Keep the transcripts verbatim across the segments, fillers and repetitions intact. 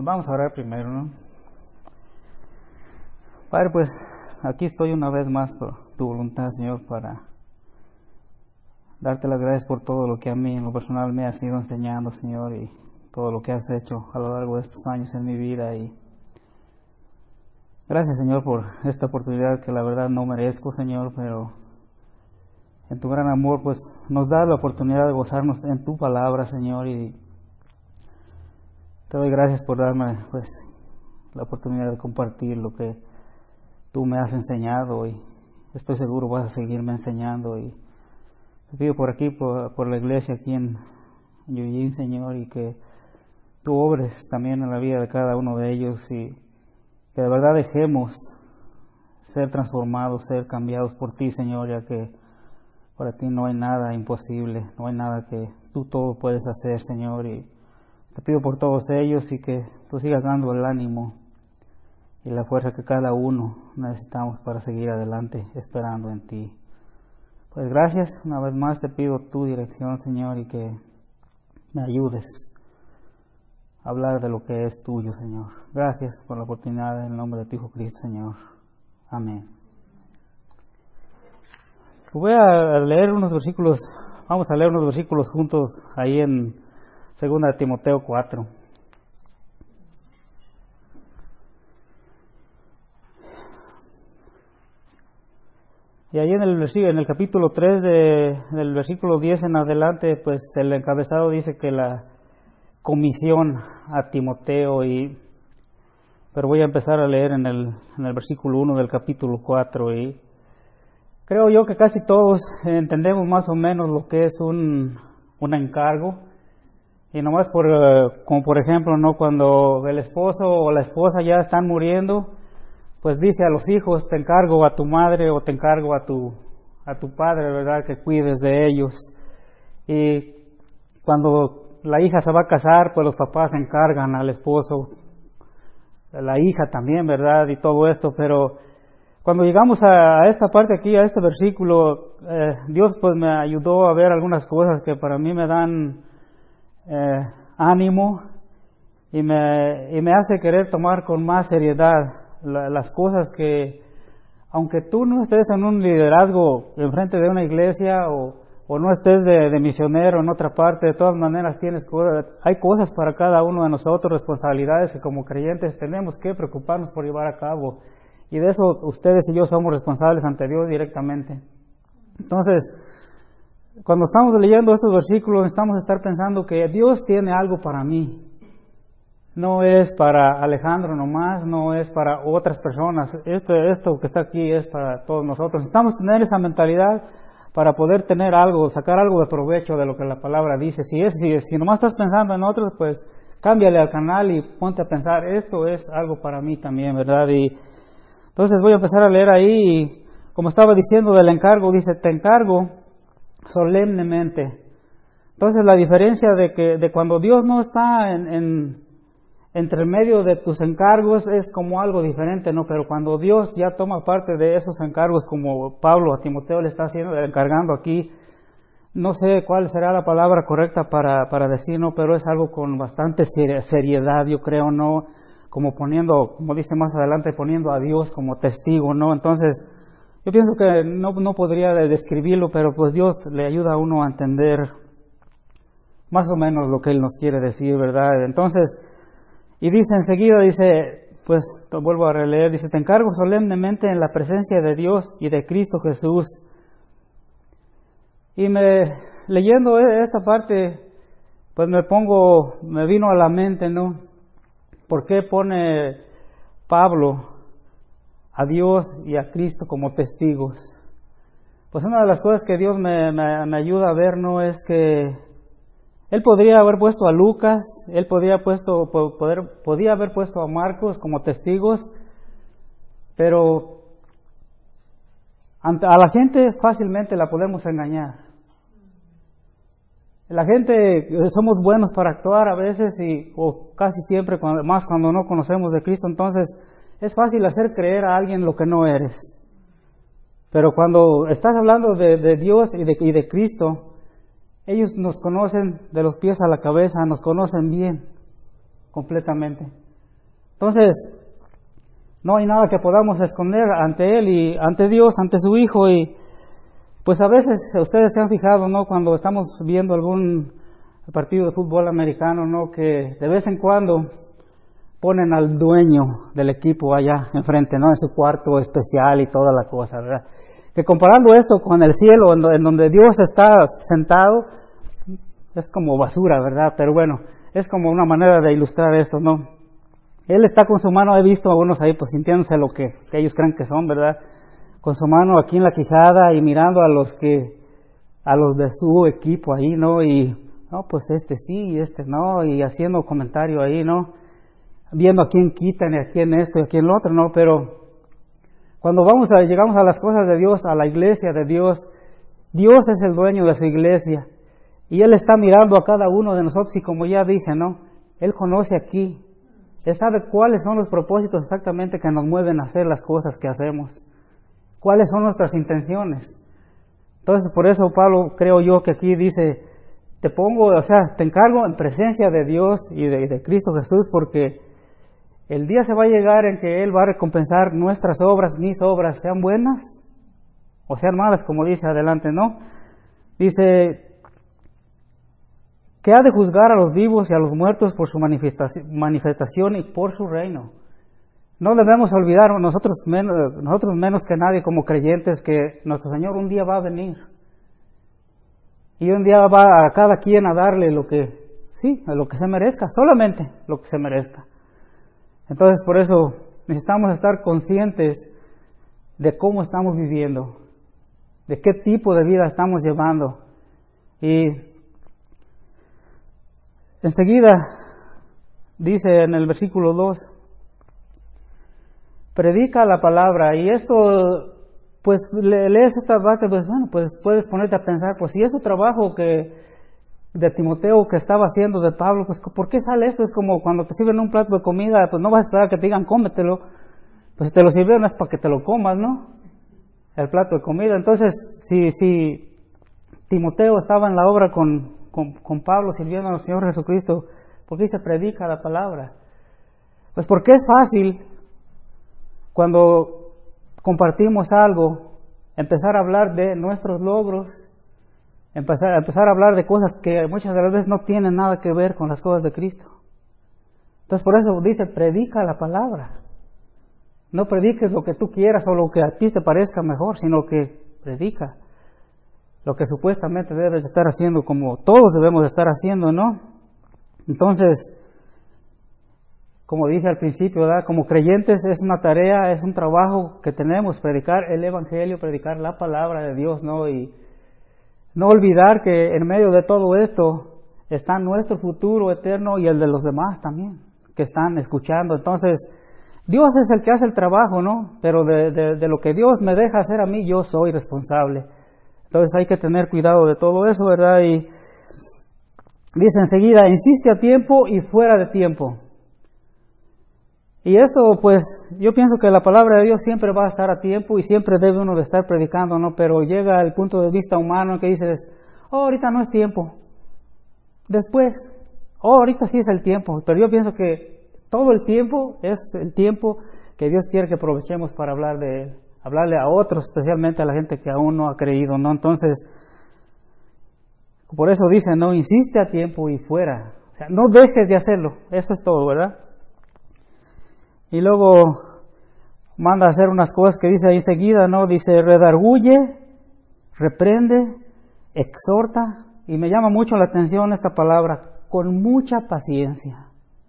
Pues vamos a orar primero, ¿no? Padre, pues aquí estoy una vez más por tu voluntad, Señor, para darte las gracias por todo lo que a mí en lo personal me has ido enseñando, Señor, y todo lo que has hecho a lo largo de estos años en mi vida. Y gracias, Señor, por esta oportunidad que la verdad no merezco, Señor, pero en tu gran amor, pues nos da la oportunidad de gozarnos en tu palabra, Señor, y te doy gracias por darme, pues, la oportunidad de compartir lo que tú me has enseñado, y estoy seguro vas a seguirme enseñando. Y te pido por aquí, por, por la iglesia aquí en Yuyin, Señor, y que tú obres también en la vida de cada uno de ellos, y que de verdad dejemos ser transformados, ser cambiados por ti, Señor, ya que para ti no hay nada imposible, no hay nada que tú todo puedes hacer, Señor. Y te pido por todos ellos y que tú sigas dando el ánimo y la fuerza que cada uno necesitamos para seguir adelante esperando en ti. Pues gracias, una vez más te pido tu dirección, Señor, y que me ayudes a hablar de lo que es tuyo, Señor. Gracias por la oportunidad en el nombre de tu Hijo Cristo, Señor. Amén. Voy a leer unos versículos, vamos a leer unos versículos juntos ahí en segunda de Timoteo cuatro. Y ahí en el versículo, en el capítulo tres de, del versículo diez en adelante, pues el encabezado dice que la comisión a Timoteo, y pero voy a empezar a leer en el, en el versículo uno del capítulo cuatro, y creo yo que casi todos entendemos más o menos lo que es un, un encargo. Y nomás por, como por ejemplo, ¿no? Cuando el esposo o la esposa ya están muriendo, pues dice a los hijos, te encargo a tu madre o te encargo a tu, a tu padre, ¿verdad? Que cuides de ellos. Y cuando la hija se va a casar, pues los papás encargan al esposo, a la hija también, ¿verdad? Y todo esto, pero cuando llegamos a esta parte aquí, a este versículo, eh, Dios pues me ayudó a ver algunas cosas que para mí me dan eh, ánimo y me, y me hace querer tomar con más seriedad la, las cosas que, aunque tú no estés en un liderazgo enfrente de una iglesia o, o no estés de, de misionero en otra parte, de todas maneras tienes cosas, hay cosas para cada uno de nosotros, responsabilidades que como creyentes tenemos que preocuparnos por llevar a cabo. Y de eso ustedes y yo somos responsables ante Dios directamente. Entonces, cuando estamos leyendo estos versículos, necesitamos estar pensando que Dios tiene algo para mí. No es para Alejandro nomás, no es para otras personas. Esto, esto que está aquí es para todos nosotros. Necesitamos tener esa mentalidad para poder tener algo, sacar algo de provecho de lo que la palabra dice. Si es, si, si nomás estás pensando en otros, pues cámbiale al canal y ponte a pensar, esto es algo para mí también, ¿verdad? Y entonces voy a empezar a leer ahí, y como estaba diciendo del encargo, dice, te encargo solemnemente. Entonces la diferencia de que de cuando Dios no está en, en entre el medio de tus encargos es como algo diferente, ¿no? Pero cuando Dios ya toma parte de esos encargos, como Pablo a Timoteo le está haciendo, encargando aquí, no sé cuál será la palabra correcta para, para decir, ¿no? Pero es algo con bastante seriedad, yo creo, ¿no? Como poniendo, como dice más adelante, poniendo a Dios como testigo, ¿no? Entonces, yo pienso que no, no podría describirlo, pero pues Dios le ayuda a uno a entender más o menos lo que Él nos quiere decir, ¿verdad? Entonces, y dice enseguida, dice, pues vuelvo a releer, dice, te encargo solemnemente en la presencia de Dios y de Cristo Jesús. Y me, leyendo esta parte, pues me pongo, me vino a la mente, ¿no? ¿Por qué pone Pablo a Dios y a Cristo como testigos? Pues una de las cosas que Dios me, me, me ayuda a ver, ¿no? Es que Él podría haber puesto a Lucas, Él podría, puesto, poder, podía haber puesto a Marcos como testigos, pero a la gente fácilmente la podemos engañar. La gente, somos buenos para actuar a veces, y o casi siempre, cuando, más cuando no conocemos de Cristo, entonces es fácil hacer creer a alguien lo que no eres. Pero cuando estás hablando de, de Dios y de, y de Cristo, ellos nos conocen de los pies a la cabeza, nos conocen bien, completamente. Entonces, no hay nada que podamos esconder ante Él y ante Dios, ante su Hijo. Y pues a veces ustedes se han fijado, ¿no? Cuando estamos viendo algún partido de fútbol americano, ¿no? Que de vez en cuando ponen al dueño del equipo allá enfrente, ¿no? En su cuarto especial y toda la cosa, ¿verdad? Que comparando esto con el cielo, en donde Dios está sentado, es como basura, ¿verdad? Pero bueno, es como una manera de ilustrar esto, ¿no? Él está con su mano, he visto a unos ahí pues sintiéndose lo que, que ellos creen que son, ¿verdad? Con su mano aquí en la quijada y mirando a los que, a los de su equipo ahí, ¿no? Y, no, pues este sí y este no, y haciendo comentario ahí, ¿no? Viendo a quién quitan y a quién esto y a quién lo otro, ¿no? Pero cuando vamos a, llegamos a las cosas de Dios, a la iglesia de Dios, Dios es el dueño de su iglesia y Él está mirando a cada uno de nosotros y como ya dije, ¿no? Él conoce aquí, Él sabe cuáles son los propósitos exactamente que nos mueven a hacer las cosas que hacemos, cuáles son nuestras intenciones. Entonces por eso Pablo, creo yo que aquí dice, te pongo, o sea, te encargo en presencia de Dios y de, de Cristo Jesús, porque el día se va a llegar en que Él va a recompensar nuestras obras, mis obras, sean buenas o sean malas, como dice adelante, ¿no? Dice que ha de juzgar a los vivos y a los muertos por su manifestación, manifestación y por su reino. No debemos olvidar, nosotros menos, nosotros menos que nadie como creyentes, que nuestro Señor un día va a venir. Y un día va a cada quien a darle lo que, sí, a lo que se merezca, solamente lo que se merezca. Entonces, por eso necesitamos estar conscientes de cómo estamos viviendo, de qué tipo de vida estamos llevando. Y enseguida dice en el versículo dos, predica la palabra. Y esto, pues lees esta parte, pues bueno, pues puedes ponerte a pensar, pues si es un trabajo que de Timoteo que estaba haciendo de Pablo, pues ¿por qué sale esto? Es como cuando te sirven un plato de comida, pues no vas a esperar que te digan cómetelo, pues si te lo sirvieron es para que te lo comas, ¿no? El plato de comida. Entonces, si, si Timoteo estaba en la obra con, con, con Pablo sirviendo al Señor Jesucristo, ¿por qué se predica la palabra? Pues porque es fácil cuando compartimos algo, empezar a hablar de nuestros logros, Empezar, empezar a hablar de cosas que muchas de las veces no tienen nada que ver con las cosas de Cristo. Entonces por eso dice, predica la palabra. No prediques lo que tú quieras o lo que a ti te parezca mejor, sino que predica lo que supuestamente debes estar haciendo, como todos debemos estar haciendo, ¿no? Entonces, como dije al principio, ¿verdad? Como creyentes es una tarea, es un trabajo que tenemos, predicar el Evangelio, predicar la palabra de Dios, ¿no? Y no olvidar que en medio de todo esto está nuestro futuro eterno y el de los demás también, que están escuchando. Entonces, Dios es el que hace el trabajo, ¿no? Pero de, de, de lo que Dios me deja hacer a mí, yo soy responsable. Entonces hay que tener cuidado de todo eso, ¿verdad? Y dice enseguida, insiste a tiempo y fuera de tiempo. Y esto, pues, yo pienso que la palabra de Dios siempre va a estar a tiempo y siempre debe uno de estar predicando, ¿no? Pero llega el punto de vista humano que dices, oh, ahorita no es tiempo. Después, oh, ahorita sí es el tiempo. Pero yo pienso que todo el tiempo es el tiempo que Dios quiere que aprovechemos para hablar de Él, hablarle a otros, especialmente a la gente que aún no ha creído, ¿no? Entonces, por eso dice, no, insiste a tiempo y fuera. O sea, no dejes de hacerlo. Eso es todo, ¿verdad? Y luego manda a hacer unas cosas que dice ahí enseguida, ¿no? Dice, redarguye, reprende, exhorta, y me llama mucho la atención esta palabra, con mucha paciencia.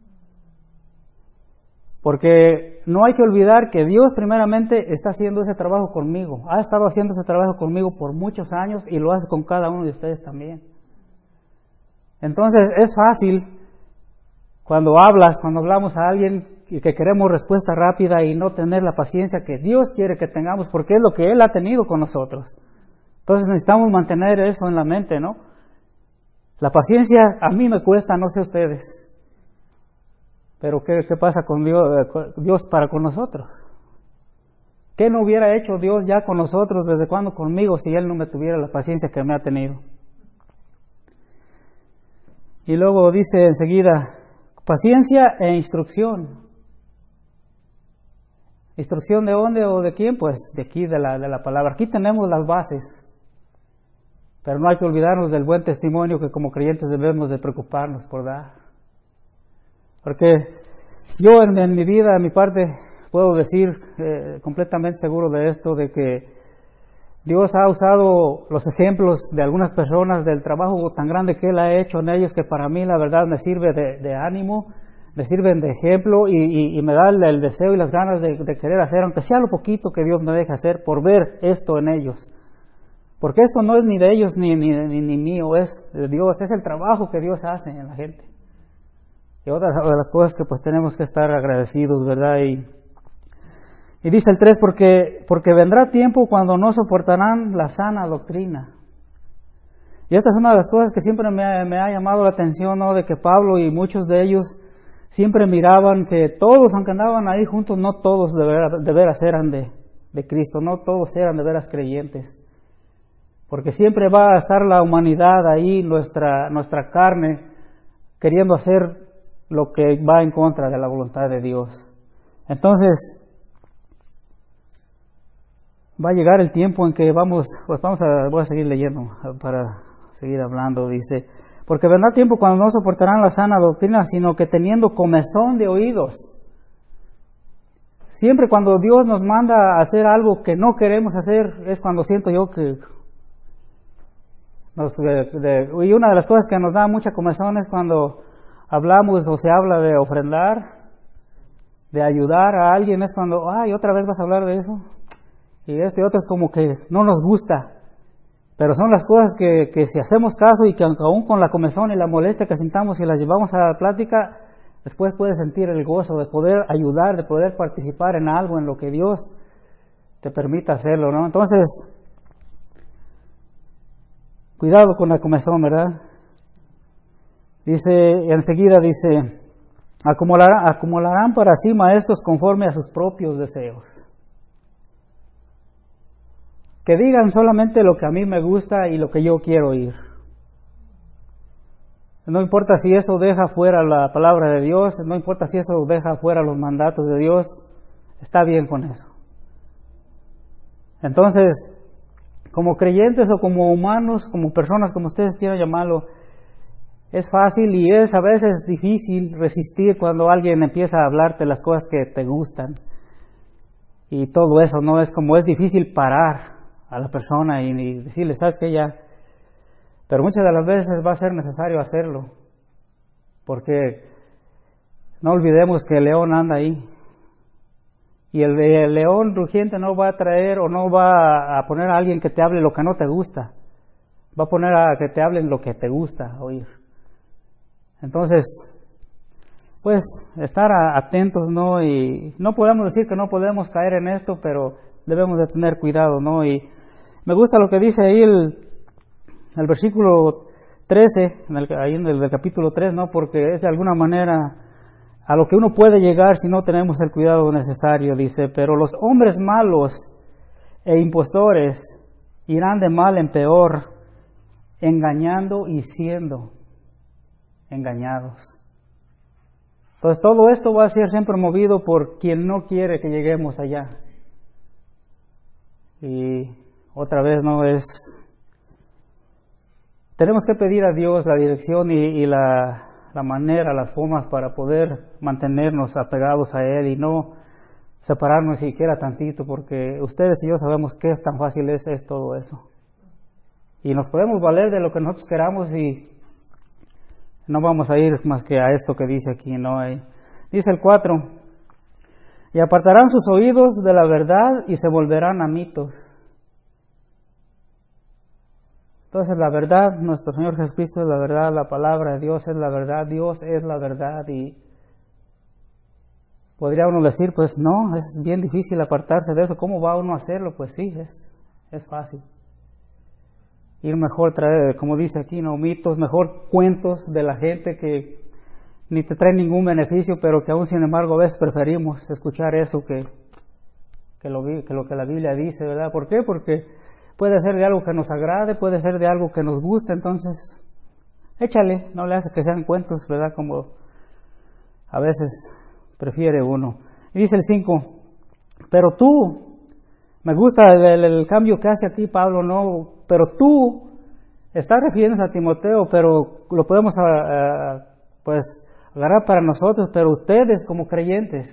Porque no hay que olvidar que Dios primeramente está haciendo ese trabajo conmigo, ha estado haciendo ese trabajo conmigo por muchos años y lo hace con cada uno de ustedes también. Entonces es fácil cuando hablas, cuando hablamos a alguien y que queremos respuesta rápida y no tener la paciencia que Dios quiere que tengamos, porque es lo que Él ha tenido con nosotros. Entonces necesitamos mantener eso en la mente, ¿no? La paciencia a mí me cuesta, no sé ustedes. Pero ¿qué, qué pasa con Dios, Dios para con nosotros? ¿Qué no hubiera hecho Dios ya con nosotros desde cuando conmigo si Él no me tuviera la paciencia que me ha tenido? Y luego dice enseguida, paciencia e instrucción. ¿Instrucción de dónde o de quién? Pues de aquí, de la, de la palabra. Aquí tenemos las bases. Pero no hay que olvidarnos del buen testimonio que como creyentes debemos de preocuparnos por dar. Porque yo en, en mi vida, en mi parte, puedo decir eh, completamente seguro de esto, de que Dios ha usado los ejemplos de algunas personas del trabajo tan grande que Él ha hecho en ellos, que para mí la verdad me sirve de, de ánimo, me sirven de ejemplo y, y, y me da el, el deseo y las ganas de, de querer hacer, aunque sea lo poquito que Dios me deje hacer, por ver esto en ellos. Porque esto no es ni de ellos ni, ni, ni, ni mío, es de Dios, es el trabajo que Dios hace en la gente. Y otra de las cosas que pues tenemos que estar agradecidos, ¿verdad? Y, y dice el tres, porque, porque vendrá tiempo cuando no soportarán la sana doctrina. Y esta es una de las cosas que siempre me ha, me ha llamado la atención, ¿no? De que Pablo y muchos de ellos siempre miraban que todos, aunque andaban ahí juntos, no todos de veras, de veras eran de, de Cristo, no todos eran de veras creyentes. Porque siempre va a estar la humanidad ahí, nuestra, nuestra carne, queriendo hacer lo que va en contra de la voluntad de Dios. Entonces, va a llegar el tiempo en que vamos, pues vamos a, voy a seguir leyendo para seguir hablando, dice, porque vendrá tiempo cuando no soportarán la sana doctrina, sino que teniendo comezón de oídos. Siempre cuando Dios nos manda a hacer algo que no queremos hacer, es cuando siento yo que nos, de, de, y una de las cosas que nos da mucha comezón es cuando hablamos o se habla de ofrendar, de ayudar a alguien, es cuando, ay, otra vez vas a hablar de eso. Y esto y otro es como que no nos gusta. Pero son las cosas que, que si hacemos caso y que aún con la comezón y la molestia que sintamos y las llevamos a la plática, después puedes sentir el gozo de poder ayudar, de poder participar en algo, en lo que Dios te permita hacerlo, ¿no? Entonces, cuidado con la comezón, ¿verdad? Dice, enseguida dice, acumularán, acumularán para sí maestros conforme a sus propios deseos. Que digan solamente lo que a mí me gusta y lo que yo quiero oír. No importa si eso deja fuera la palabra de Dios, no importa si eso deja fuera los mandatos de Dios, está bien con eso. Entonces, como creyentes o como humanos, como personas, como ustedes quieran llamarlo, es fácil y es a veces difícil resistir cuando alguien empieza a hablarte las cosas que te gustan. Y todo eso, ¿no? Es como es difícil parar a la persona y, y decirle, ¿sabes qué? Ya. Pero muchas de las veces va a ser necesario hacerlo. Porque no olvidemos que el león anda ahí. Y el, el león rugiente no va a traer o no va a poner a alguien que te hable lo que no te gusta. Va a poner a que te hablen lo que te gusta oír. Entonces, pues, estar atentos, ¿no? Y no podemos decir que no podemos caer en esto, pero debemos de tener cuidado, ¿no? Y me gusta lo que dice ahí el, el versículo trece, en el, ahí en el del capítulo tres, ¿no? Porque es de alguna manera a lo que uno puede llegar si no tenemos el cuidado necesario, dice, pero los hombres malos e impostores irán de mal en peor, engañando y siendo engañados. Entonces todo esto va a ser siempre movido por quien no quiere que lleguemos allá. Y otra vez no es... Tenemos que pedir a Dios la dirección y, y la, la manera, las formas para poder mantenernos apegados a Él y no separarnos siquiera tantito, porque ustedes y yo sabemos qué tan fácil es, es todo eso. Y nos podemos valer de lo que nosotros queramos y no vamos a ir más que a esto que dice aquí, ¿no? Dice el cuatro, y apartarán sus oídos de la verdad y se volverán a mitos. Entonces la verdad, nuestro Señor Jesucristo es la verdad, la palabra de Dios es la verdad, Dios es la verdad y podría uno decir, pues no, es bien difícil apartarse de eso, ¿cómo va uno a hacerlo? Pues sí, es, es fácil. Ir mejor traer, como dice aquí, no mitos, mejor cuentos de la gente que ni te traen ningún beneficio, pero que aún sin embargo a veces preferimos escuchar eso que, que, lo, que lo que la Biblia dice, ¿verdad? ¿Por qué? Porque puede ser de algo que nos agrade, puede ser de algo que nos guste, entonces échale, no le hace que sean cuentos, ¿verdad? Como a veces prefiere uno. Y dice el cinco, pero tú, me gusta el, el, el cambio que hace aquí Pablo, no, pero tú, está refiriéndose a Timoteo, pero lo podemos a, a, pues agarrar para nosotros, pero ustedes como creyentes,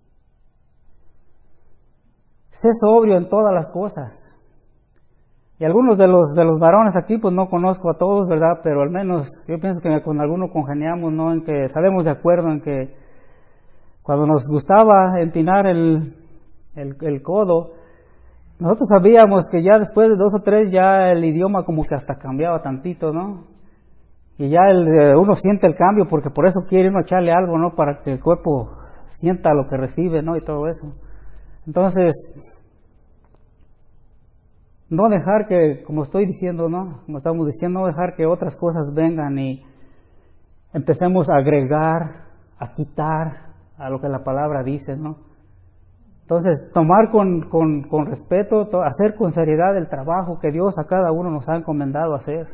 sé sobrio en todas las cosas. Y algunos de los de los varones aquí, pues no conozco a todos, ¿verdad? Pero al menos yo pienso que con alguno congeniamos, ¿no? En que sabemos de acuerdo en que cuando nos gustaba empinar el, el, el codo, nosotros sabíamos que ya después de dos o tres ya el idioma como que hasta cambiaba tantito, ¿no? Y ya el, uno siente el cambio porque por eso quiere uno echarle algo, ¿no? Para que el cuerpo sienta lo que recibe, ¿no? Y todo eso. Entonces, no dejar que, como estoy diciendo, ¿no? Como estamos diciendo, no dejar que otras cosas vengan y empecemos a agregar, a quitar a lo que la palabra dice, ¿no? Entonces, tomar con, con, con respeto, to, hacer con seriedad el trabajo que Dios a cada uno nos ha encomendado hacer.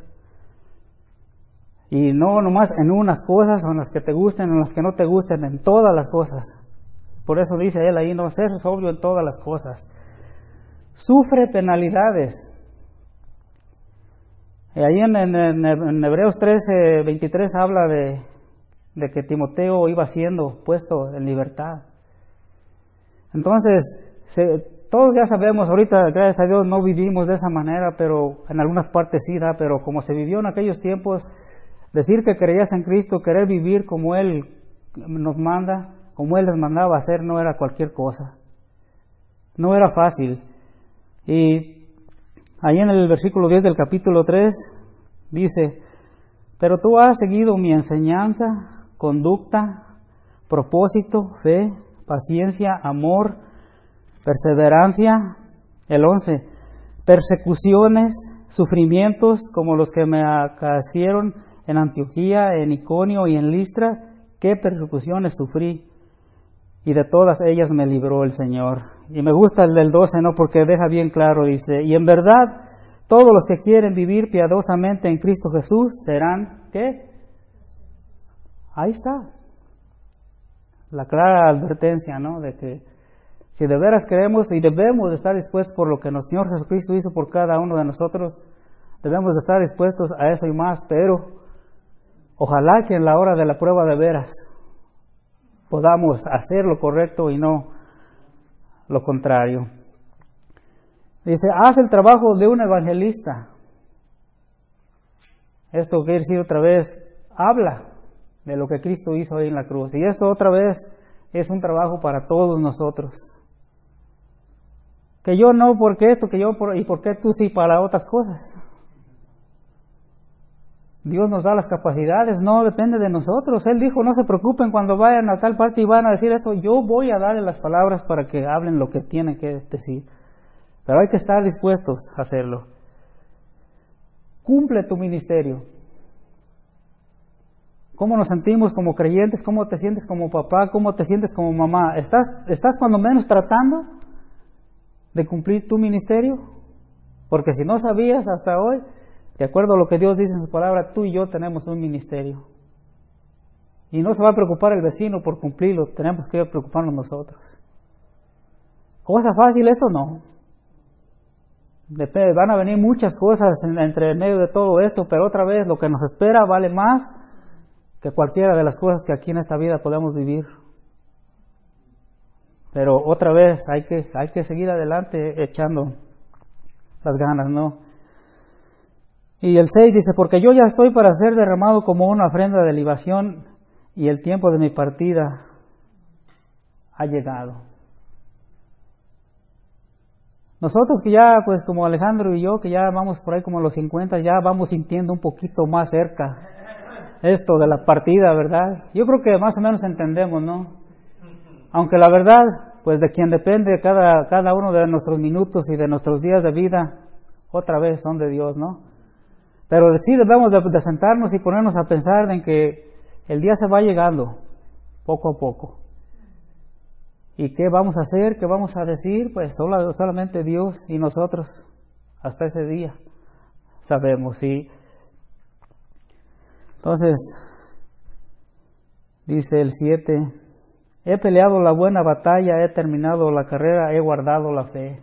Y no nomás en unas cosas, o en las que te gusten, o en las que no te gusten, en todas las cosas. Por eso dice él ahí, no, ser sobrio en todas las cosas. Sufre penalidades. Y ahí en, en, en Hebreos trece, veintitrés habla de, de que Timoteo iba siendo puesto en libertad. Entonces, se, todos ya sabemos, ahorita gracias a Dios no vivimos de esa manera, pero en algunas partes sí da, pero como se vivió en aquellos tiempos, decir que creías en Cristo, querer vivir como Él nos manda, como Él les mandaba hacer, no era cualquier cosa. No era fácil. Y ahí en el versículo diez del capítulo tres dice, pero tú has seguido mi enseñanza, conducta, propósito, fe, paciencia, amor, perseverancia. El once, persecuciones, sufrimientos como los que me acaecieron en Antioquía, en Iconio y en Listra, qué persecuciones sufrí, y de todas ellas me libró el Señor. Y me gusta el del doce, ¿no? Porque deja bien claro, dice, y en verdad, todos los que quieren vivir piadosamente en Cristo Jesús serán, ¿qué? Ahí está. La clara advertencia, ¿no? De que si de veras creemos y debemos de estar dispuestos por lo que nuestro Señor Jesucristo hizo por cada uno de nosotros, debemos de estar dispuestos a eso y más, pero ojalá que en la hora de la prueba de veras podamos hacer lo correcto y no lo contrario. Dice, haz el trabajo de un evangelista. Esto quiere decir otra vez, habla de lo que Cristo hizo ahí en la cruz. Y esto otra vez es un trabajo para todos nosotros. Que yo no, porque esto, que yo, por, y por qué tú sí para otras cosas. Dios nos da las capacidades, no depende de nosotros. Él dijo, no se preocupen cuando vayan a tal parte y van a decir esto, yo voy a darle las palabras para que hablen lo que tienen que decir. Pero hay que estar dispuestos a hacerlo. Cumple tu ministerio. ¿Cómo nos sentimos como creyentes? ¿Cómo te sientes como papá? ¿Cómo te sientes como mamá? ¿Estás, estás cuando menos tratando de cumplir tu ministerio? Porque si no sabías hasta hoy, de acuerdo a lo que Dios dice en su palabra, tú y yo tenemos un ministerio. Y no se va a preocupar el vecino por cumplirlo, tenemos que preocuparnos nosotros. ¿Cosa fácil esto? No. Depende, van a venir muchas cosas en, entre medio de todo esto, pero otra vez lo que nos espera vale más que cualquiera de las cosas que aquí en esta vida podemos vivir. Pero otra vez hay que, hay que seguir adelante echando las ganas, ¿no? Y el seis dice, porque yo ya estoy para ser derramado como una ofrenda de libación y el tiempo de mi partida ha llegado. Nosotros que ya, pues como Alejandro y yo, que ya vamos por ahí como a los cincuenta, ya vamos sintiendo un poquito más cerca esto de la partida, ¿verdad? Yo creo que más o menos entendemos, ¿no? Aunque la verdad, pues de quien depende cada, cada uno de nuestros minutos y de nuestros días de vida, otra vez son de Dios, ¿no? Pero sí debemos de, de sentarnos y ponernos a pensar en que el día se va llegando, poco a poco. ¿Y qué vamos a hacer? ¿Qué vamos a decir? Pues solo, solamente Dios y nosotros, hasta ese día, sabemos, ¿sí? Entonces, dice el siete, He peleado la buena batalla, he terminado la carrera, he guardado la fe.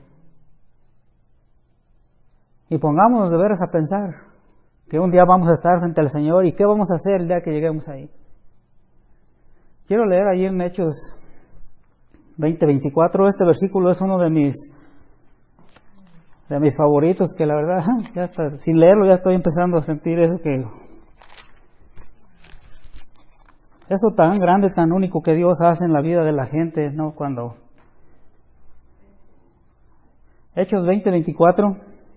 Y pongámonos de veras a pensar que un día vamos a estar frente al Señor y qué vamos a hacer el día que lleguemos ahí. Quiero leer ahí en Hechos veinte veinticuatro, este versículo es uno de mis de mis favoritos, que la verdad, ya está, sin leerlo ya estoy empezando a sentir eso que eso tan grande, tan único que Dios hace en la vida de la gente, ¿no? Cuando Hechos veinte veinticuatro,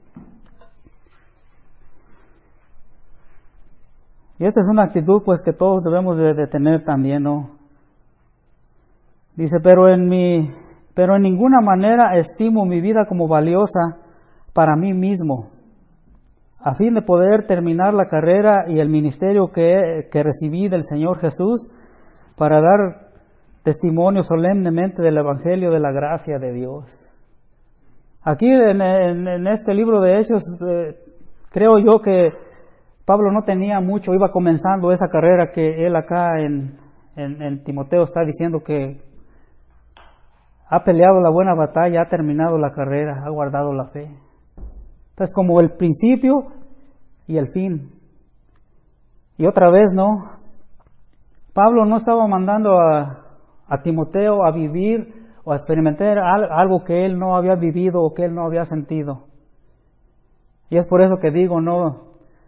y esta es una actitud pues que todos debemos de, de tener también, ¿no? Dice, pero en mi, pero en ninguna manera estimo mi vida como valiosa para mí mismo, a fin de poder terminar la carrera y el ministerio que, que recibí del Señor Jesús, para dar testimonio solemnemente del Evangelio de la gracia de Dios. Aquí en, en, en este libro de Hechos, eh, creo yo que Pablo no tenía mucho, iba comenzando esa carrera que él acá en, en, en Timoteo está diciendo que ha peleado la buena batalla, ha terminado la carrera, ha guardado la fe. Entonces, como el principio y el fin. Y otra vez, ¿no? Pablo no estaba mandando a, a Timoteo a vivir o a experimentar algo que él no había vivido o que él no había sentido. Y es por eso que digo, no,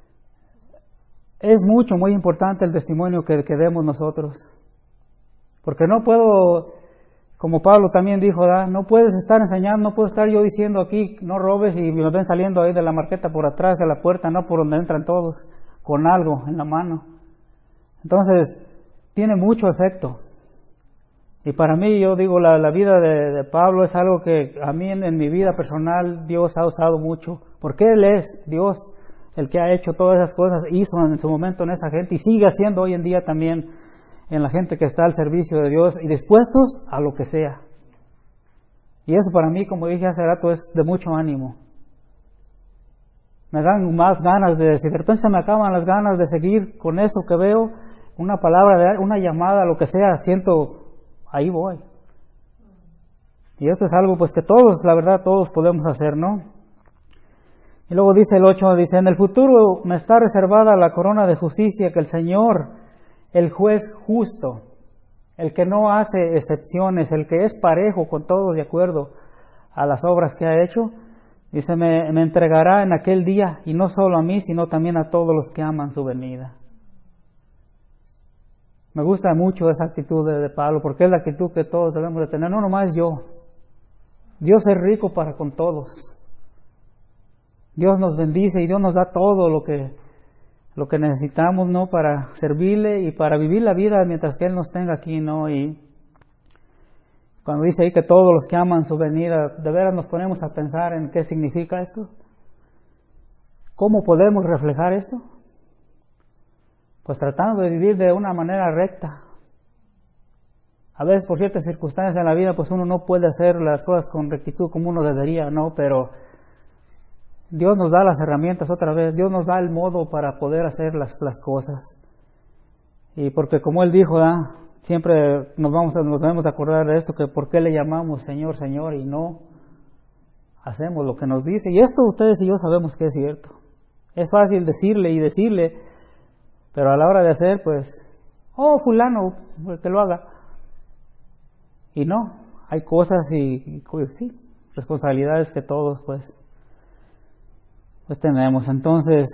es mucho, muy importante el testimonio que, que demos nosotros. Porque no puedo, como Pablo también dijo, ¿verdad? No puedes estar enseñando, no puedo estar yo diciendo aquí, no robes, y me ven saliendo ahí de la marqueta por atrás de la puerta, no por donde entran todos, con algo en la mano. Entonces, tiene mucho efecto. Y para mí, yo digo, la, la vida de, de Pablo es algo que a mí en, en mi vida personal Dios ha usado mucho, porque Él es Dios el que ha hecho todas esas cosas, hizo en su momento en esa gente y sigue haciendo hoy en día también en la gente que está al servicio de Dios y dispuestos a lo que sea. Y eso para mí, como dije hace rato, es de mucho ánimo. Me dan más ganas de, si de repente se me acaban las ganas de seguir con eso que veo, una palabra, una llamada, lo que sea, siento, ahí voy. Y esto es algo pues que todos, la verdad, todos podemos hacer, ¿no? Y luego dice el ocho, dice, en el futuro me está reservada la corona de justicia que el Señor, el juez justo, el que no hace excepciones, el que es parejo con todos de acuerdo a las obras que ha hecho, dice, me, me entregará en aquel día, y no solo a mí, sino también a todos los que aman su venida. Me gusta mucho esa actitud de, de Pablo, porque es la actitud que todos debemos de tener, no nomás yo. Dios es rico para con todos. Dios nos bendice y Dios nos da todo lo que, lo que necesitamos, ¿no? Para servirle y para vivir la vida mientras que Él nos tenga aquí, ¿no? Y cuando dice ahí que todos los que aman su venida, de veras nos ponemos a pensar en qué significa esto. ¿Cómo podemos reflejar esto? Pues tratando de vivir de una manera recta. A veces por ciertas circunstancias en la vida pues uno no puede hacer las cosas con rectitud como uno debería, ¿no? Pero Dios nos da las herramientas otra vez, Dios nos da el modo para poder hacer las, las cosas. Y porque como Él dijo, ¿eh? Siempre nos vamos a, nos debemos acordar de esto, que por qué le llamamos Señor, Señor y no hacemos lo que nos dice. Y esto ustedes y yo sabemos que es cierto. Es fácil decirle y decirle, pero a la hora de hacer, pues, oh, fulano, que lo haga. Y no, hay cosas y, y sí, responsabilidades que todos, pues, pues tenemos. Entonces,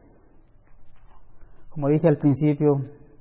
como dije al principio,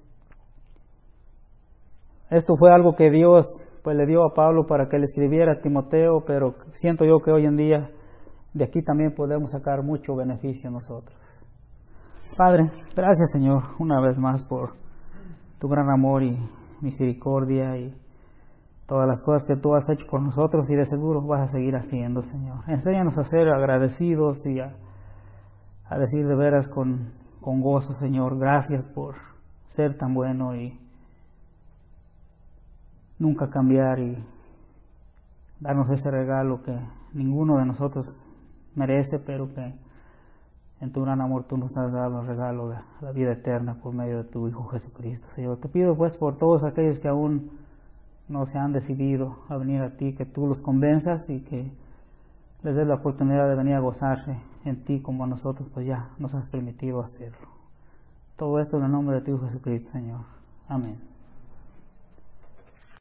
esto fue algo que Dios, pues, le dio a Pablo para que le escribiera a Timoteo, pero siento yo que hoy en día de aquí también podemos sacar mucho beneficio nosotros. Padre, gracias Señor una vez más por tu gran amor y misericordia y todas las cosas que tú has hecho por nosotros y de seguro vas a seguir haciendo, Señor. Enséñanos a ser agradecidos y a, a decir de veras con, con gozo, Señor, gracias por ser tan bueno y nunca cambiar y darnos ese regalo que ninguno de nosotros merece, pero que en tu gran amor tú nos has dado el regalo de la vida eterna por medio de tu Hijo Jesucristo. Señor, te pido pues por todos aquellos que aún no se han decidido a venir a ti, que tú los convenzas y que les des la oportunidad de venir a gozarse en ti como a nosotros pues ya nos has permitido hacerlo. Todo esto en el nombre de tu Hijo Jesucristo, Señor. Amén.